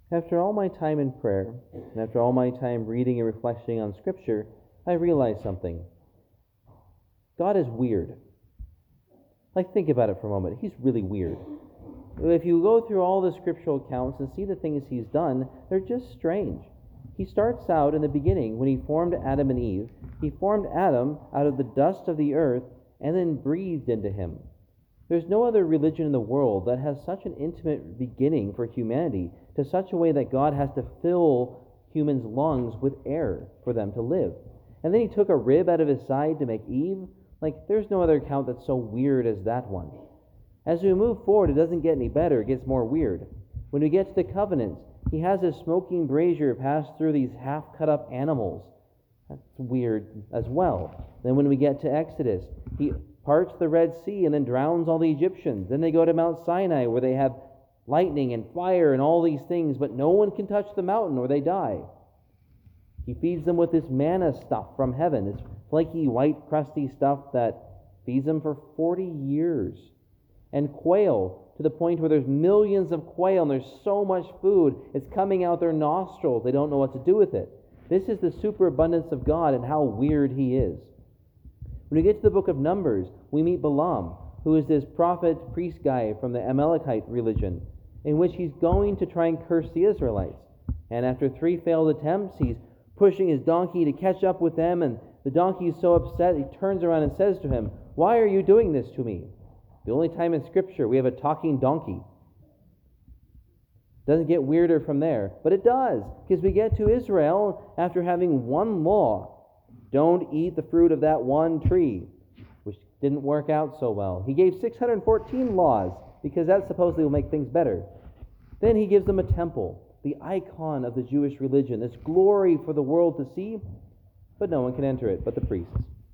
After all my time in prayer, and after all my time reading and reflecting on Scripture, I realized something. God is weird. Like, think about it for a moment. He's really weird. If you go through all the scriptural accounts and see the things he's done, they're just strange. He starts out in the beginning when he formed Adam and Eve. He formed Adam out of the dust of the earth and then breathed into him. There's no other religion in the world that has such an intimate beginning for humanity, to such a way that God has to fill humans' lungs with air for them to live. And then he took a rib out of his side to make Eve. Like, there's no other account that's so weird as that one. As we move forward, it doesn't get any better, it gets more weird. When we get to the covenants, he has a smoking brazier pass through these half-cut up animals. That's weird as well. Then when we get to Exodus, he parts the Red Sea and then drowns all the Egyptians. Then they go to Mount Sinai where they have lightning and fire and all these things, but no one can touch the mountain or they die. He feeds them with this manna stuff from heaven, this flaky, white, crusty stuff that feeds them for 40 years. And quail, to the point where there's millions of quail and there's so much food, it's coming out their nostrils. They don't know what to do with it. This is the superabundance of God and how weird he is. When we get to the book of Numbers, we meet Balaam, who is this prophet, priest guy from the Amalekite religion, in which he's going to try and curse the Israelites. And after 3 failed attempts, he's pushing his donkey to catch up with them, and the donkey is so upset, he turns around and says to him, "Why are you doing this to me?" The only time in Scripture we have a talking donkey. Doesn't get weirder from there, but it does, because we get to Israel after having one law: don't eat the fruit of that one tree, which didn't work out so well. He gave 614 laws, because that supposedly will make things better. Then he gives them a temple, the icon of the Jewish religion, this glory for the world to see, but no one can enter it but the priests.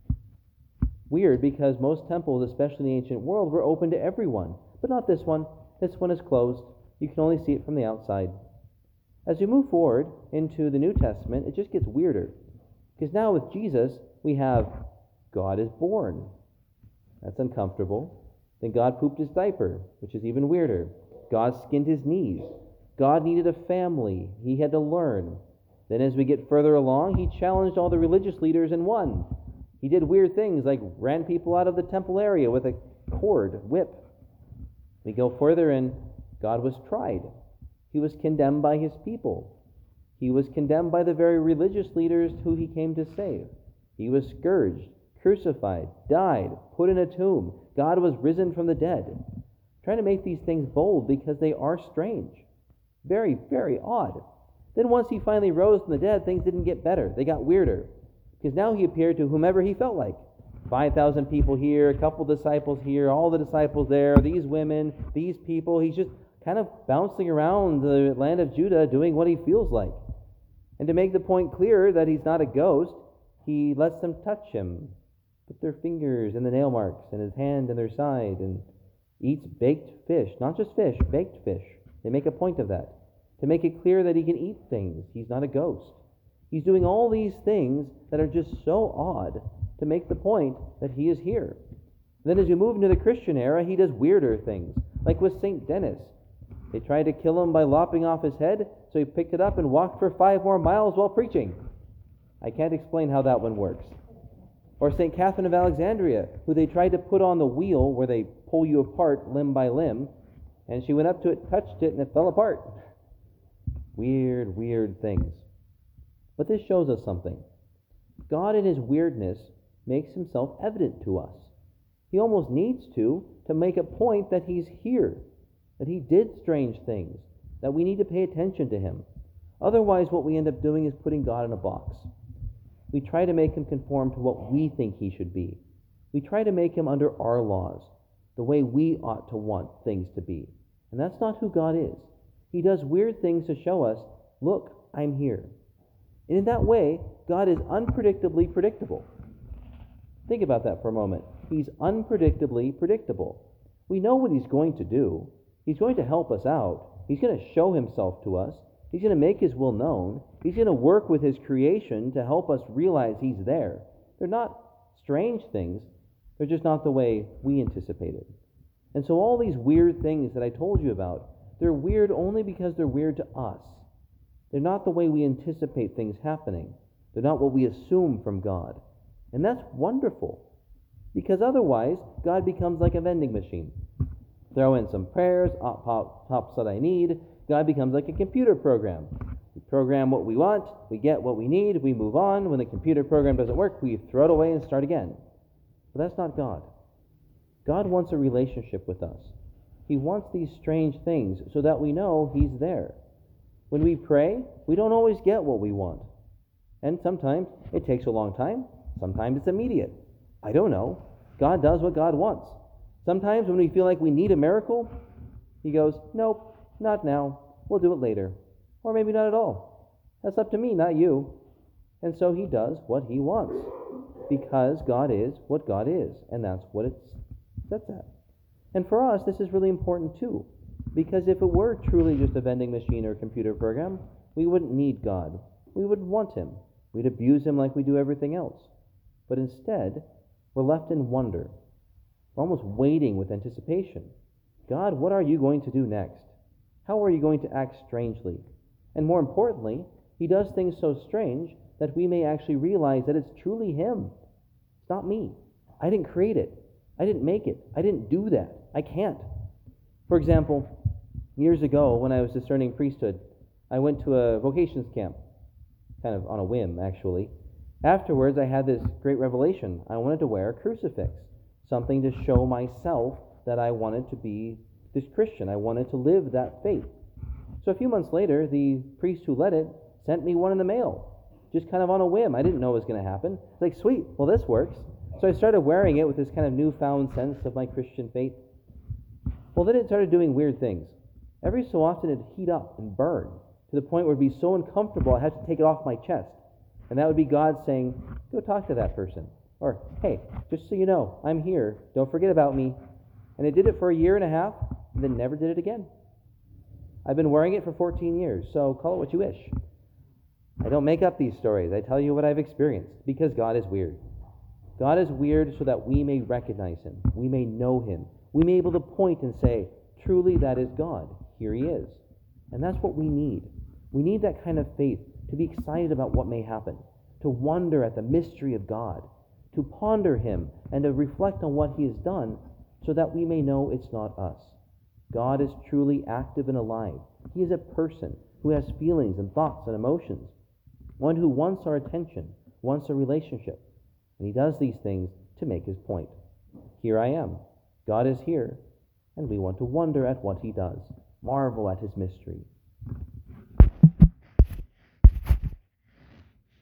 Weird, because most temples, especially in the ancient world, were open to everyone, but not this one. This one is closed. You can only see it from the outside. As we move forward into the New Testament, it just gets weirder, because now with Jesus, we have God is born. That's uncomfortable. Then God pooped his diaper, which is even weirder. God skinned his knees. God needed a family. He had to learn. Then as we get further along, he challenged all the religious leaders and won. He did weird things like ran people out of the temple area with a whip. We go further and God was tried. He was condemned by his people. He was condemned by the very religious leaders who he came to save. He was scourged, crucified, died, put in a tomb. God was risen from the dead. I'm trying to make these things bold because they are strange. Very, very odd. Then once he finally rose from the dead, things didn't get better. They got weirder. Because now he appeared to whomever he felt like. 5,000 people here, a couple disciples here, all the disciples there, these women, these people. He's just kind of bouncing around the land of Judah doing what he feels like. And to make the point clear that he's not a ghost, he lets them touch him, put their fingers in the nail marks and his hand in their side, and eats baked fish. Not just fish, baked fish. They make a point of that, to make it clear that he can eat things. He's not a ghost. He's doing all these things that are just so odd to make the point that he is here. Then as we move into the Christian era, he does weirder things, like with St. Denis. They tried to kill him by lopping off his head, so he picked it up and walked for 5 more miles while preaching. I can't explain how that one works. Or St. Catherine of Alexandria, who they tried to put on the wheel where they pull you apart limb by limb, and she went up to it, touched it, and it fell apart. Weird, weird things. But this shows us something. God in his weirdness makes himself evident to us. He almost needs to make a point that he's here, that he did strange things, that we need to pay attention to him. Otherwise, what we end up doing is putting God in a box. We try to make him conform to what we think he should be. We try to make him under our laws, the way we ought to want things to be. And that's not who God is. He does weird things to show us, look, I'm here. And in that way, God is unpredictably predictable. Think about that for a moment. He's unpredictably predictable. We know what he's going to do. He's going to help us out. He's going to show himself to us. He's going to make his will known. He's going to work with his creation to help us realize he's there. They're not strange things. They're just not the way we anticipated. And so all these weird things that I told you about, they're weird only because they're weird to us. They're not the way we anticipate things happening. They're not what we assume from God. And that's wonderful, because otherwise, God becomes like a vending machine. Throw in some prayers, pops that I need. God becomes like a computer program. We program what we want, we get what we need, we move on. When the computer program doesn't work, we throw it away and start again. But that's not God. God wants a relationship with us. He wants these strange things so that we know He's there. When we pray, we don't always get what we want. And sometimes it takes a long time. Sometimes it's immediate. I don't know. God does what God wants. Sometimes when we feel like we need a miracle, He goes, nope, not now. We'll do it later. Or maybe not at all. That's up to me, not you. And so He does what He wants, because God is what God is, and that's what it sets at. And for us, this is really important too, because if it were truly just a vending machine or a computer program, we wouldn't need God. We wouldn't want Him. We'd abuse Him like we do everything else. But instead, we're left in wonder. We're almost waiting with anticipation. God, what are you going to do next? How are you going to act strangely? And more importantly, He does things so strange that we may actually realize that it's truly Him. It's not me. I didn't create it. I didn't make it. I didn't do that. I can't. For example, years ago when I was discerning priesthood, I went to a vocations camp, kind of on a whim, actually. Afterwards, I had this great revelation. I wanted to wear a crucifix, something to show myself that I wanted to be this Christian. I wanted to live that faith. So a few months later, the priest who led it sent me one in the mail, just kind of on a whim. I didn't know it was going to happen. It's like, sweet, well, this works. So I started wearing it with this kind of newfound sense of my Christian faith. Well, then it started doing weird things. Every so often it'd heat up and burn to the point where it'd be so uncomfortable I had to take it off my chest. And that would be God saying, go talk to that person. Or, hey, just so you know, I'm here. Don't forget about me. And it did it for a year and a half, and then never did it again. I've been wearing it for 14 years, so call it what you wish. I don't make up these stories. I tell you what I've experienced, because God is weird. God is weird so that we may recognize Him. We may know Him. We may be able to point and say, truly that is God. Here He is. And that's what we need. We need that kind of faith to be excited about what may happen, to wonder at the mystery of God, to ponder Him, and to reflect on what He has done so that we may know it's not us. God is truly active and alive. He is a person who has feelings and thoughts and emotions, one who wants our attention, wants a relationship. And He does these things to make His point. Here I am. God is here, and we want to wonder at what He does, marvel at His mystery.